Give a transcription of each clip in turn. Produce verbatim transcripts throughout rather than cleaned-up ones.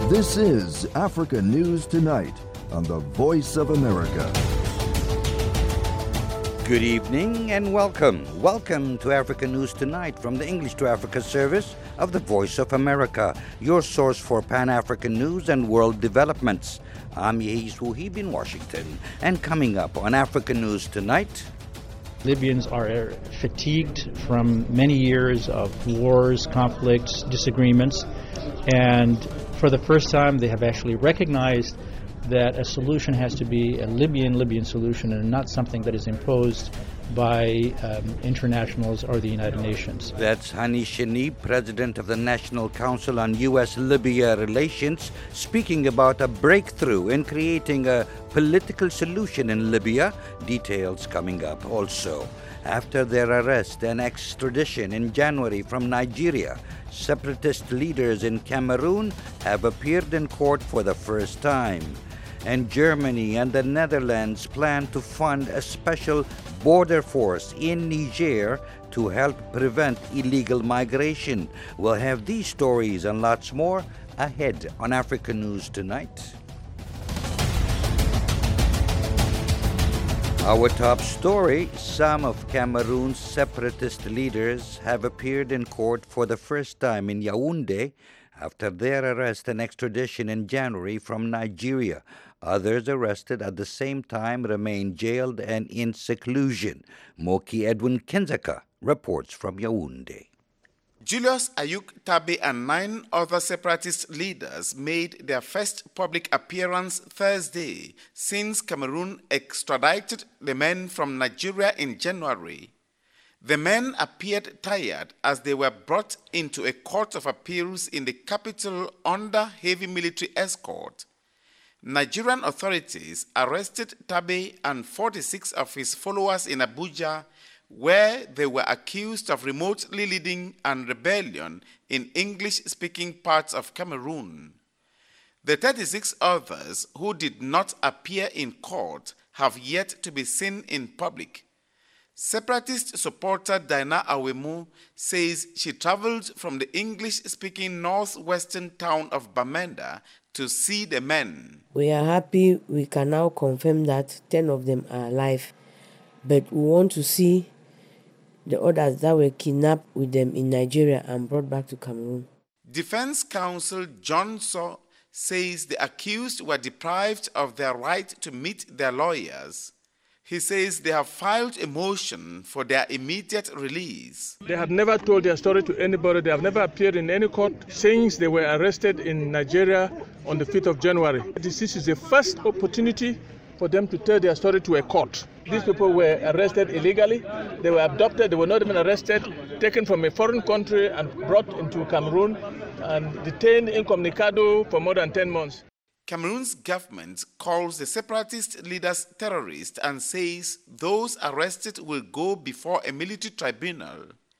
This is Africa News Tonight on the Voice of America. Good evening and welcome. Welcome to Africa News Tonight from the English to Africa service of the Voice of America, your source for Pan-African news and world developments. I'm Yehis Wuhib in Washington, and coming up on Africa News Tonight... Libyans are fatigued from many years of wars, conflicts, disagreements, and for the first time they have actually recognized that a solution has to be a Libyan-Libyan solution and not something that is imposed by um, internationals or the United Nations. That's Hani Shani, President of the National Council on U S Libya Relations, speaking about a breakthrough in creating a political solution in Libya. Details coming up also. After their arrest and extradition in January from Nigeria, separatist leaders in Cameroon have appeared in court for the first time. And Germany and the Netherlands plan to fund a special border force in Niger to help prevent illegal migration. We'll have these stories and lots more ahead on Africa News Tonight. Our top story, some of Cameroon's separatist leaders have appeared in court for the first time in Yaoundé after their arrest and extradition in January from Nigeria. Others arrested at the same time remain jailed and in seclusion. Moki Edwin Kenzaka reports from Yaoundé. Julius Ayuk Tabe and nine other separatist leaders made their first public appearance Thursday since Cameroon extradited the men from Nigeria in January. The men appeared tired as they were brought into a court of appeals in the capital under heavy military escort. Nigerian authorities arrested Tabe and forty-six of his followers in Abuja, where they were accused of remotely leading an rebellion in English-speaking parts of Cameroon. The thirty-six others who did not appear in court have yet to be seen in public. Separatist supporter Dinah Awemu says she traveled from the English-speaking northwestern town of Bamenda to see the men. We are happy we can now confirm that ten of them are alive, but we want to see the others that were kidnapped with them in Nigeria and brought back to Cameroon. Defense counsel John So says the accused were deprived of their right to meet their lawyers. He says they have filed a motion for their immediate release. They have never told their story to anybody. They have never appeared in any court since they were arrested in Nigeria on the fifth of January. This is the first opportunity for them to tell their story to a court. These people were arrested illegally. They were abducted. They were not even arrested, taken from a foreign country and brought into Cameroon and detained incommunicado for more than ten months. Cameroon's government calls the separatist leaders terrorists and says those arrested will go before a military tribunal.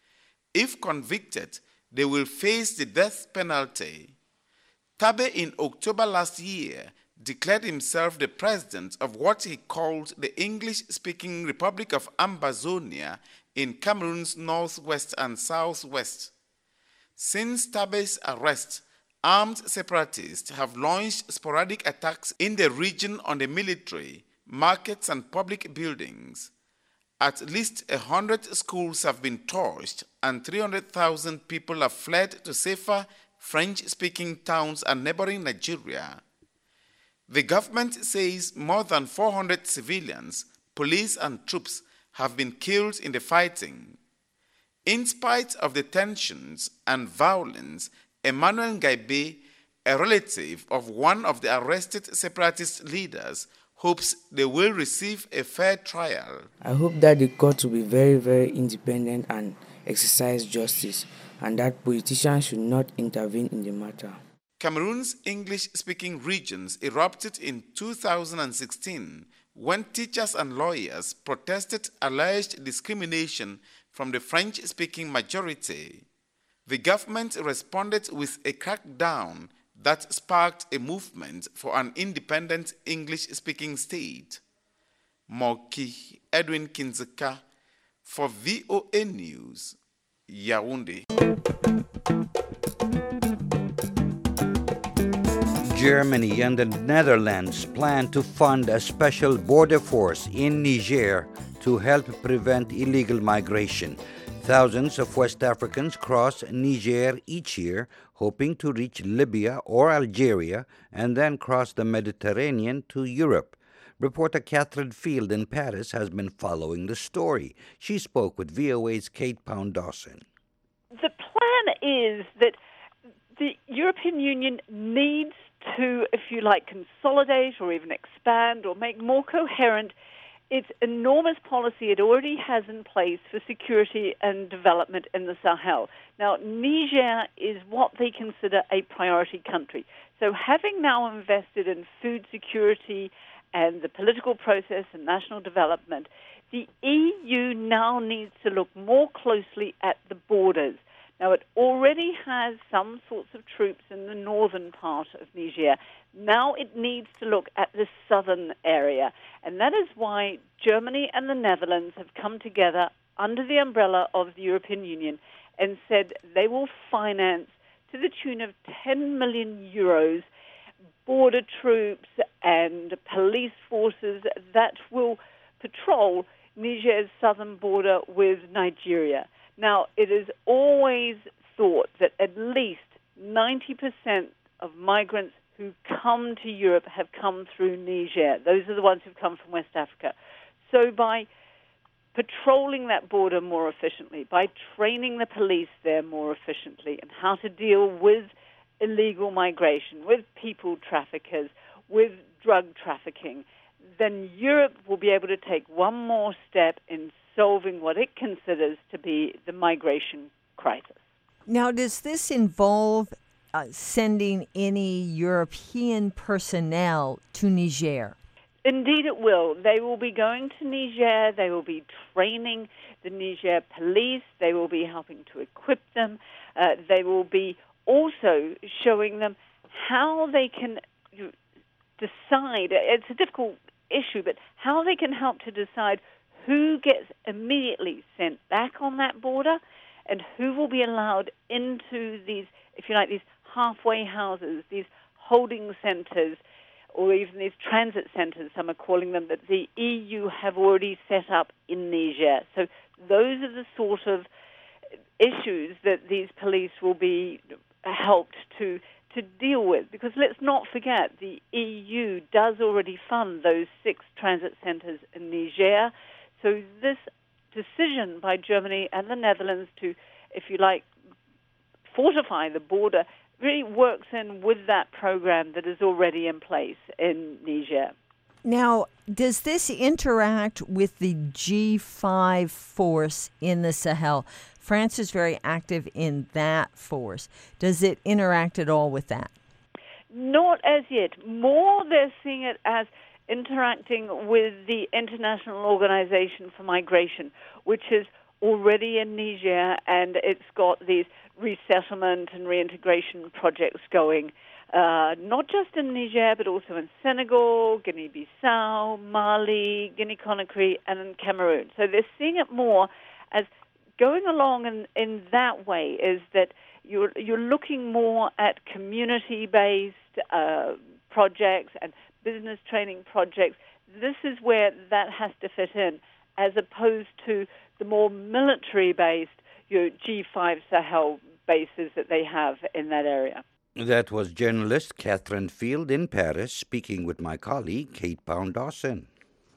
If convicted, they will face the death penalty. Tabe in October last year declared himself the president of what he called the English-speaking Republic of Ambazonia in Cameroon's northwest and southwest. Since Tabe's arrest, armed separatists have launched sporadic attacks in the region on the military, markets, and public buildings. At least one hundred schools have been torched and three hundred thousand people have fled to safer French-speaking towns and neighboring Nigeria. The government says more than four hundred civilians, police, and troops have been killed in the fighting. In spite of the tensions and violence, Emmanuel Ngaibe, a relative of one of the arrested separatist leaders, hopes they will receive a fair trial. I hope that the court will be very, very independent and exercise justice, and that politicians should not intervene in the matter. Cameroon's English-speaking regions erupted in two thousand sixteen when teachers and lawyers protested alleged discrimination from the French-speaking majority. The government responded with a crackdown that sparked a movement for an independent English-speaking state. Moki Edwin Kinzeka for V O A News, Yaoundé. Germany and the Netherlands plan to fund a special border force in Niger to help prevent illegal migration. Thousands of West Africans cross Niger each year, hoping to reach Libya or Algeria and then cross the Mediterranean to Europe. Reporter Catherine Field in Paris has been following the story. She spoke with V O A's Kate Pound-Dawson. The plan is that the European Union needs to, if you like, consolidate or even expand or make more coherent its enormous policy it already has in place for security and development in the Sahel. Now, Niger is what they consider a priority country. So having now invested in food security and the political process and national development, the E U now needs to look more closely at the borders. Now, it already has some sorts of troops in the northern part of Niger. Now it needs to look at the southern area. And that is why Germany and the Netherlands have come together under the umbrella of the European Union and said they will finance, to the tune of ten million euros, border troops and police forces that will patrol Niger's southern border with Nigeria. Now, it is always thought that at least ninety percent of migrants who come to Europe have come through Niger. Those are the ones who've come from West Africa. So by patrolling that border more efficiently, by training the police there more efficiently and how to deal with illegal migration, with people traffickers, with drug trafficking, then Europe will be able to take one more step in solving what it considers to be the migration crisis. Now, does this involve uh, sending any European personnel to Niger? Indeed it will. They will be going to Niger. They will be training the Niger police. They will be helping to equip them. Uh, they will be also showing them how they can decide. It's a difficult issue, but how they can help to decide who gets immediately sent back on that border and who will be allowed into these, if you like, these halfway houses, these holding centers, or even these transit centers, some are calling them, that the E U have already set up in Niger. So those are the sort of issues that these police will be helped to to deal with, because let's not forget the E U does already fund those six transit centers in Niger. So this decision by Germany and the Netherlands to, if you like, fortify the border really works in with that program that is already in place in Niger. Now, does this interact with the G five force in the Sahel? France is very active in that force. Does it interact at all with that? Not as yet. More they're seeing it as interacting with the International Organization for Migration, which is already in Niger, and it's got these resettlement and reintegration projects going, uh, not just in Niger, but also in Senegal, Guinea-Bissau, Mali, Guinea-Conakry, and in Cameroon. So they're seeing it more as going along in, in that way, is that you're, you're looking more at community-based uh, projects and business training projects. This is where that has to fit in, as opposed to the more military-based, you know, G five Sahel bases that they have in that area. That was journalist Catherine Field in Paris speaking with my colleague Kate Pound-Dawson.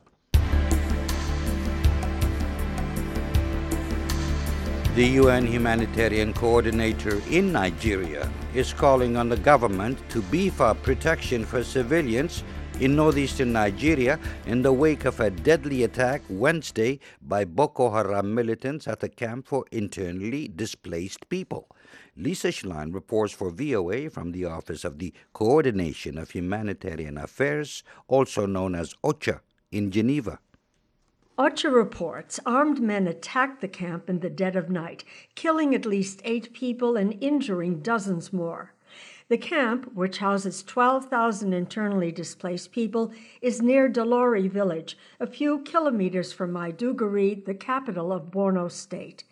The U N Humanitarian Coordinator in Nigeria is calling on the government to beef up protection for civilians in northeastern Nigeria in the wake of a deadly attack Wednesday by Boko Haram militants at a camp for internally displaced people. Lisa Schlein reports for V O A from the Office of the Coordination of Humanitarian Affairs, also known as OCHA, in Geneva. OCHA reports armed men attacked the camp in the dead of night, killing at least eight people and injuring dozens more. The camp, which houses twelve thousand internally displaced people, is near Dolori village, a few kilometers from Maiduguri, the capital of Borno State.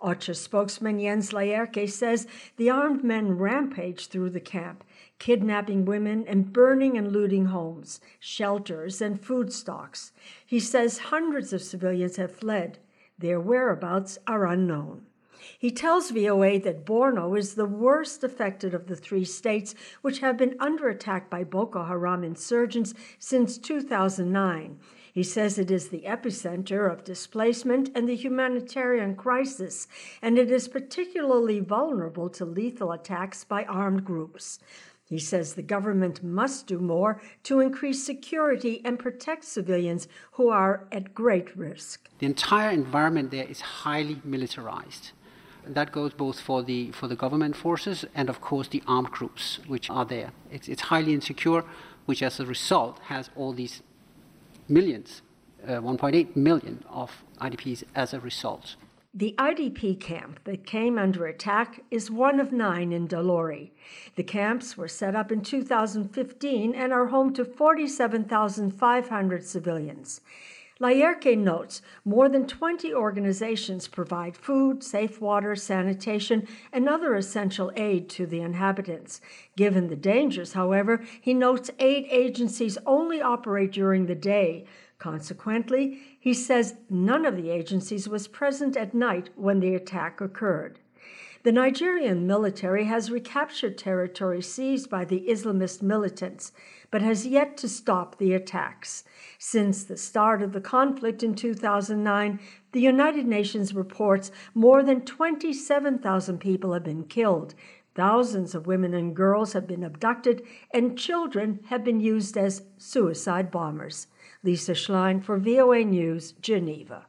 OCHA spokesman Jens Laerke says the armed men rampaged through the camp, kidnapping women and burning and looting homes, shelters, and food stocks. He says hundreds of civilians have fled. Their whereabouts are unknown. He tells V O A that Borno is the worst affected of the three states, which have been under attack by Boko Haram insurgents since two thousand nine. He says it is the epicenter of displacement and the humanitarian crisis, and it is particularly vulnerable to lethal attacks by armed groups. He says the government must do more to increase security and protect civilians who are at great risk. The entire environment there is highly militarized. That goes both for the for the government forces and, of course, the armed groups which are there. It's, it's highly insecure, which as a result has all these millions, uh, one point eight million of I D Ps as a result. The I D P camp that came under attack is one of nine in Dalori. The camps were set up in two thousand fifteen and are home to forty-seven thousand five hundred civilians. Laerke notes more than twenty organizations provide food, safe water, sanitation, and other essential aid to the inhabitants. Given the dangers, however, he notes aid agencies only operate during the day. Consequently, he says none of the agencies was present at night when the attack occurred. The Nigerian military has recaptured territory seized by the Islamist militants, but has yet to stop the attacks. Since the start of the conflict in two thousand nine, the United Nations reports more than twenty-seven thousand people have been killed. Thousands of women and girls have been abducted, and children have been used as suicide bombers. Lisa Schlein for V O A News, Geneva.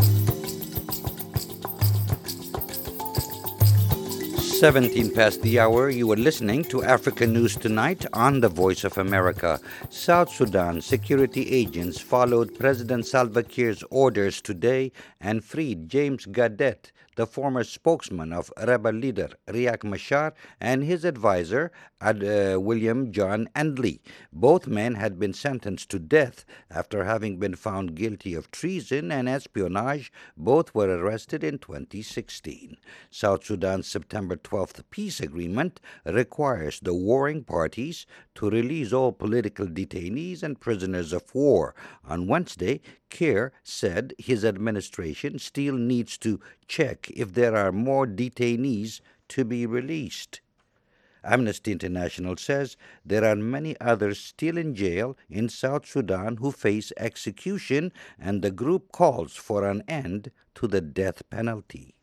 seventeen past the hour, you are listening to Africa News Tonight on the Voice of America. South Sudan security agents followed President Salva Kiir's orders today and freed James Gadet, the former spokesman of rebel leader Riek Machar, and his advisor, Ad, uh, William John Andley. Both men had been sentenced to death after having been found guilty of treason and espionage. Both were arrested in twenty sixteen. South Sudan's September twelfth peace agreement requires the warring parties to release all political detainees and prisoners of war. On Wednesday, Kiir said his administration still needs to check if there are more detainees to be released. Amnesty International says there are many others still in jail in South Sudan who face execution, and the group calls for an end to the death penalty.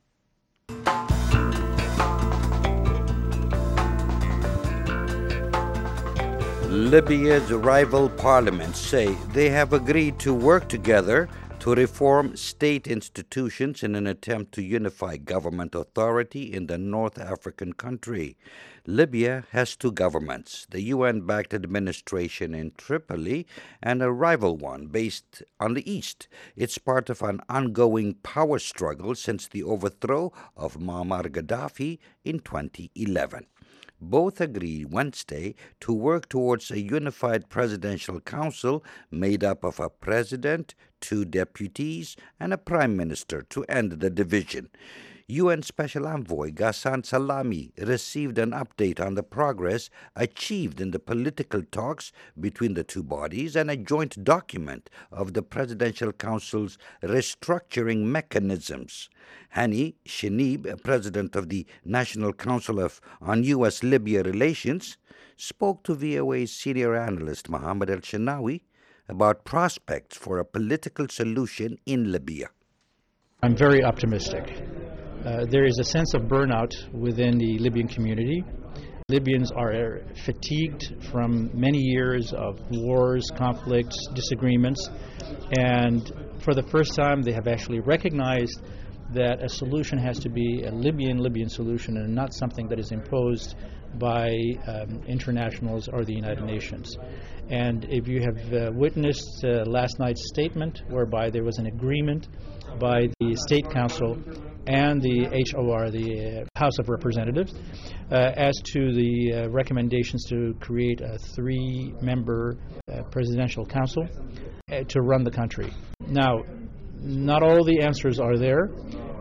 Libya's rival parliaments say they have agreed to work together to reform state institutions in an attempt to unify government authority in the North African country. Libya has two governments, the U N-backed administration in Tripoli and a rival one based on the east. It's part of an ongoing power struggle since the overthrow of Muammar Gaddafi in twenty eleven. Both agreed Wednesday to work towards a unified presidential council made up of a president, two deputies, and a prime minister to end the division. U N Special Envoy Ghassan Salami received an update on the progress achieved in the political talks between the two bodies and a joint document of the Presidential Council's restructuring mechanisms. Hani Shenib, president of the National Council of on U S Libya Relations, spoke to V O A's senior analyst Mohammed El-Shenawi about prospects for a political solution in Libya. I'm very optimistic. Uh, there is a sense of burnout within the Libyan community. Libyans are fatigued from many years of wars, conflicts, disagreements, and for the first time they have actually recognized that a solution has to be a Libyan-Libyan solution and not something that is imposed by um, internationals or the United Nations. And if you have uh, witnessed uh, last night's statement whereby there was an agreement by the State Council and the H O R, the uh, House of Representatives, uh, as to the uh, recommendations to create a three-member uh, presidential council uh, to run the country. Now, not all the answers are there,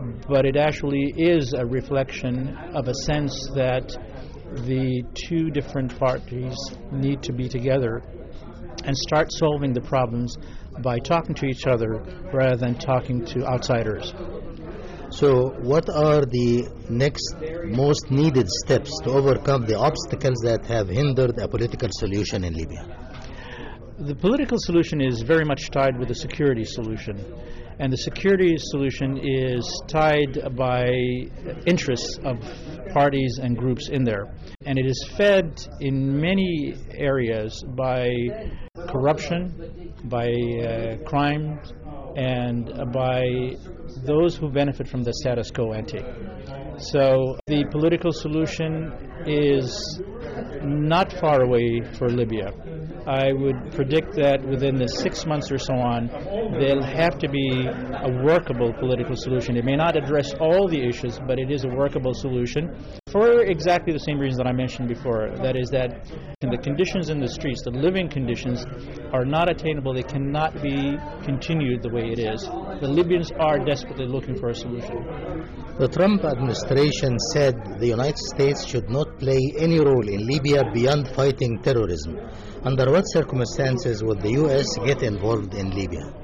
but it actually is a reflection of a sense that the two different parties need to be together and start solving the problems by talking to each other rather than talking to outsiders. So what are the next most needed steps to overcome the obstacles that have hindered a political solution in Libya? The political solution is very much tied with the security solution. And the security solution is tied by interests of parties and groups in there. And it is fed in many areas by corruption, by uh, crime, and uh, by those who benefit from the status quo ante. So the political solution is not far away for Libya. I would predict that within the six months or so on, there'll have to be a workable political solution. It may not address all the issues, but it is a workable solution for exactly the same reasons that I mentioned before. That is that the conditions in the streets, the living conditions, are not attainable. They cannot be continued the way it is. The Libyans are desperately looking for a solution. The Trump administration said the United States should not play any role in Libya beyond fighting terrorism. Under what circumstances would the U S get involved in Libya?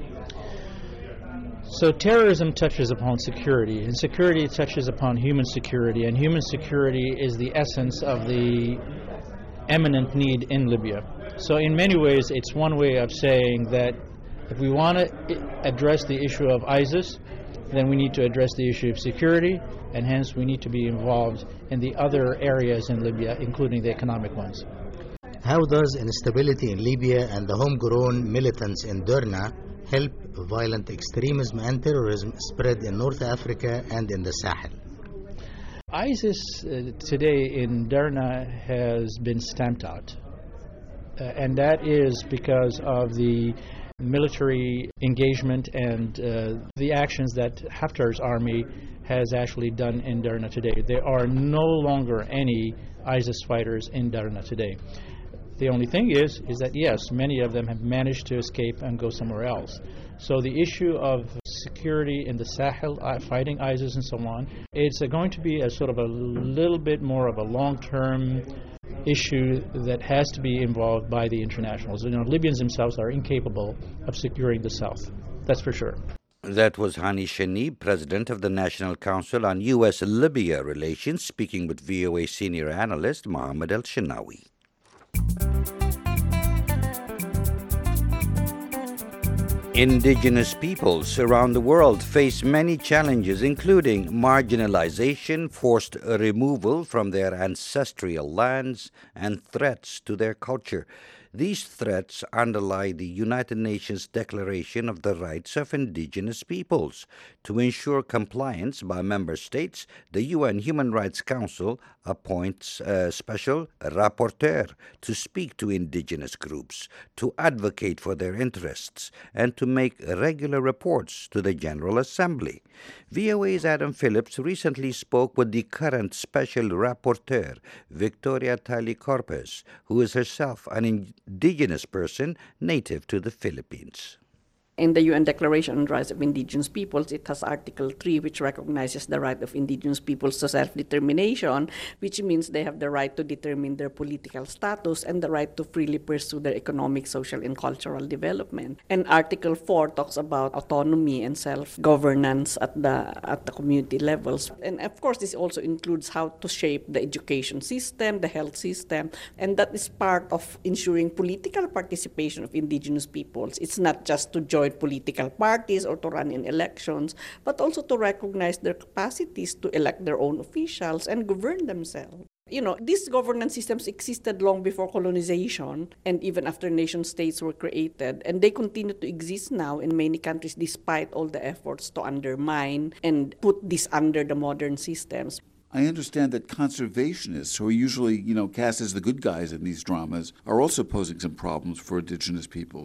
So terrorism touches upon security, and security touches upon human security, and human security is the essence of the eminent need in Libya. So in many ways, it's one way of saying that if we want to address the issue of ISIS, then we need to address the issue of security, and hence we need to be involved in the other areas in Libya, including the economic ones. How does instability in Libya and the homegrown militants in Derna help violent extremism and terrorism spread in North Africa and in the Sahel? ISIS uh, today in Derna has been stamped out, uh, and that is because of the military engagement and uh, the actions that Haftar's army has actually done in Derna today. There are no longer any ISIS fighters in Derna today. The only thing is, is that yes, many of them have managed to escape and go somewhere else. So the issue of security in the Sahel, uh, fighting ISIS and so on, it's uh, going to be a sort of a little bit more of a long-term issue that has to be involved by the internationals. You know, Libyans themselves are incapable of securing the south. That's for sure. That was Hani Shanib, president of the National Council on U S Libya Relations, speaking with V O A senior analyst Mohammed El-Shinawi. Indigenous peoples around the world face many challenges, including marginalization, forced removal from their ancestral lands, and threats to their culture. These threats underlie the United Nations Declaration of the Rights of Indigenous Peoples. To ensure compliance by member states, the U N Human Rights Council appoints a special rapporteur to speak to indigenous groups, to advocate for their interests, and to make regular reports to the General Assembly. V O A's Adam Phillips recently spoke with the current special rapporteur, Victoria Talley-Corpez, who is herself an indigenous person native to the Philippines. In the U N Declaration on the Rights of Indigenous Peoples, it has Article three, which recognizes the right of indigenous peoples to self-determination, which means they have the right to determine their political status and the right to freely pursue their economic, social, and cultural development. And Article four talks about autonomy and self-governance at the at the community levels. And of course, this also includes how to shape the education system, the health system, and that is part of ensuring political participation of indigenous peoples. It's not just to join political parties or to run in elections, but also to recognize their capacities to elect their own officials and govern themselves. You know, these governance systems existed long before colonization and even after nation states were created, and they continue to exist now in many countries despite all the efforts to undermine and put this under the modern systems. I understand that conservationists, who are usually, you know, cast as the good guys in these dramas, are also posing some problems for indigenous peoples.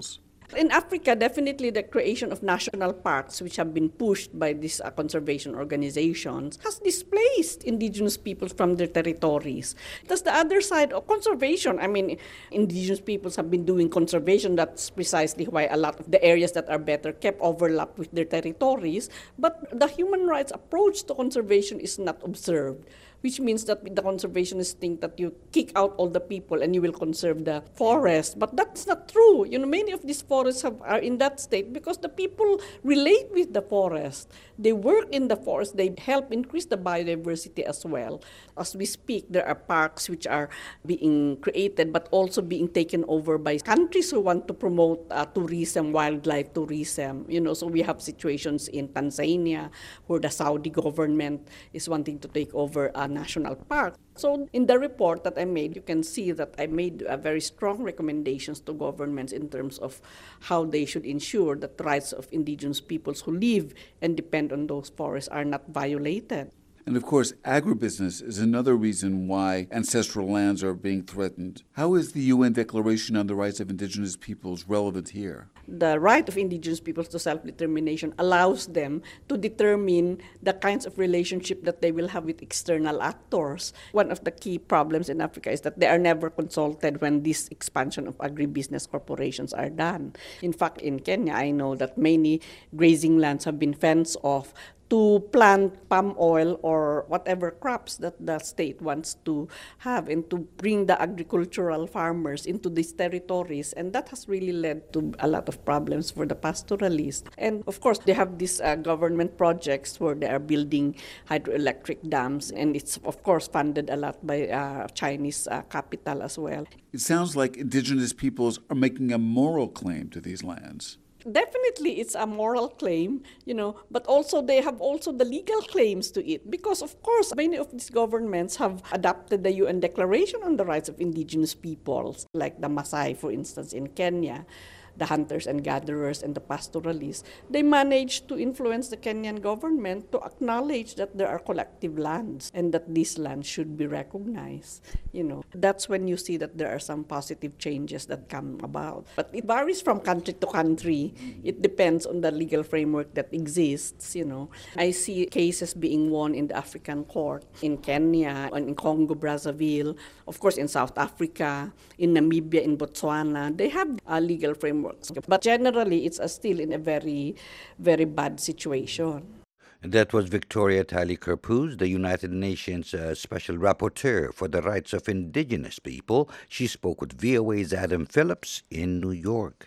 In Africa, definitely the creation of national parks, which have been pushed by these uh, conservation organizations, has displaced indigenous peoples from their territories. That's the other side of conservation. I mean, indigenous peoples have been doing conservation. That's precisely why a lot of the areas that are better kept overlap with their territories. But the human rights approach to conservation is not observed, which means that the conservationists think that you kick out all the people and you will conserve the forest. But that's not true. You know, many of these forests have, are in that state because the people relate with the forest. They work in the forest. They help increase the biodiversity as well. As we speak, there are parks which are being created but also being taken over by countries who want to promote uh, tourism, wildlife tourism. You know, so we have situations in Tanzania where the Saudi government is wanting to take over a national park. So in the report that I made, you can see that I made uh, very strong recommendations to governments in terms of how they should ensure that the rights of indigenous peoples who live and depend on those forests are not violated. And of course, agribusiness is another reason why ancestral lands are being threatened. How is the U N Declaration on the Rights of Indigenous Peoples relevant here? The right of indigenous peoples to self-determination allows them to determine the kinds of relationship that they will have with external actors. One of the key problems in Africa is that they are never consulted when this expansion of agribusiness corporations are done. In fact, in Kenya, I know that many grazing lands have been fenced off to plant palm oil or whatever crops that the state wants to have and to bring the agricultural farmers into these territories. And that has really led to a lot of problems for the pastoralists. And of course, they have these uh, government projects where they are building hydroelectric dams. And it's, of course, funded a lot by uh, Chinese uh, capital as well. It sounds like indigenous peoples are making a moral claim to these lands. Definitely, it's a moral claim, you know, but also they have also the legal claims to it because, of course, many of these governments have adopted the U N Declaration on the Rights of Indigenous Peoples, like the Maasai, for instance, in Kenya. The hunters and gatherers and the pastoralists, they managed to influence the Kenyan government to acknowledge that there are collective lands and that these lands should be recognized. You know, that's when you see that there are some positive changes that come about. But it varies from country to country. It depends on the legal framework that exists, you know. I see cases being won in the African court, in Kenya, in Congo, Brazzaville, of course in South Africa, in Namibia, in Botswana. They have a legal framework. But generally, it's uh, still in a very, very bad situation. That was Victoria Tali-Kerpuz, the United Nations uh, Special Rapporteur for the Rights of Indigenous People. She spoke with V O A's Adam Phillips in New York.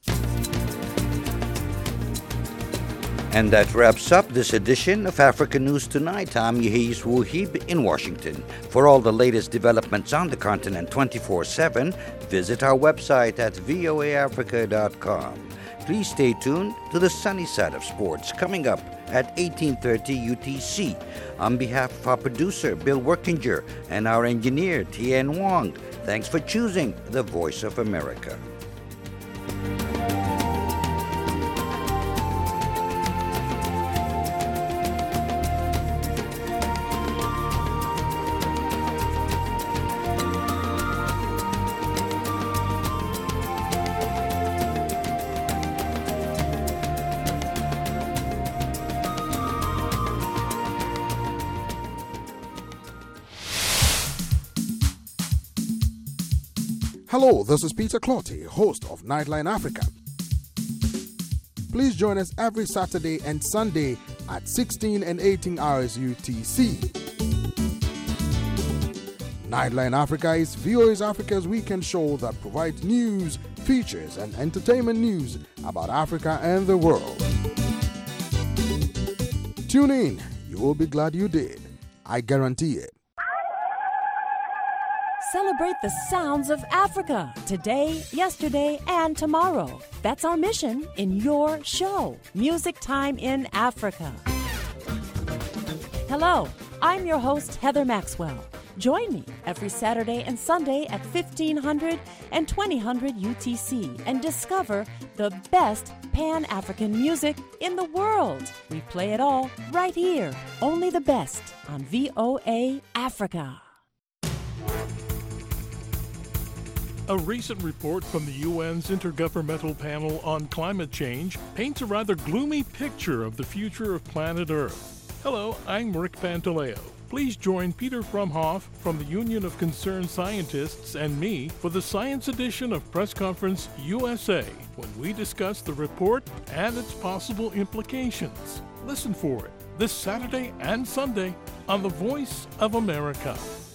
And that wraps up this edition of Africa News Tonight. I'm Yehis Wuhib in Washington. For all the latest developments on the continent twenty-four seven, visit our website at voa africa dot com. Please stay tuned to the sunny side of sports coming up at eighteen thirty U T C. On behalf of our producer, Bill Workinger, and our engineer, Tien Wong, thanks for choosing the Voice of America. Hello, this is Peter Clotty, host of Nightline Africa. Please join us every Saturday and Sunday at sixteen and eighteen hours U T C. Nightline Africa is V O A's Africa's weekend show that provides news, features, and entertainment news about Africa and the world. Tune in. You will be glad you did. I guarantee it. Celebrate the sounds of Africa today, yesterday, and tomorrow. That's our mission in your show, Music Time in Africa. Hello, I'm your host, Heather Maxwell. Join me every Saturday and Sunday at fifteen hundred and twenty hundred U T C and discover the best Pan-African music in the world. We play it all right here, only the best on V O A Africa. A recent report from the U N's Intergovernmental Panel on Climate Change paints a rather gloomy picture of the future of planet Earth. Hello, I'm Rick Pantaleo. Please join Peter Frumhoff from the Union of Concerned Scientists and me for the Science Edition of Press Conference U S A when we discuss the report and its possible implications. Listen for it this Saturday and Sunday on The Voice of America.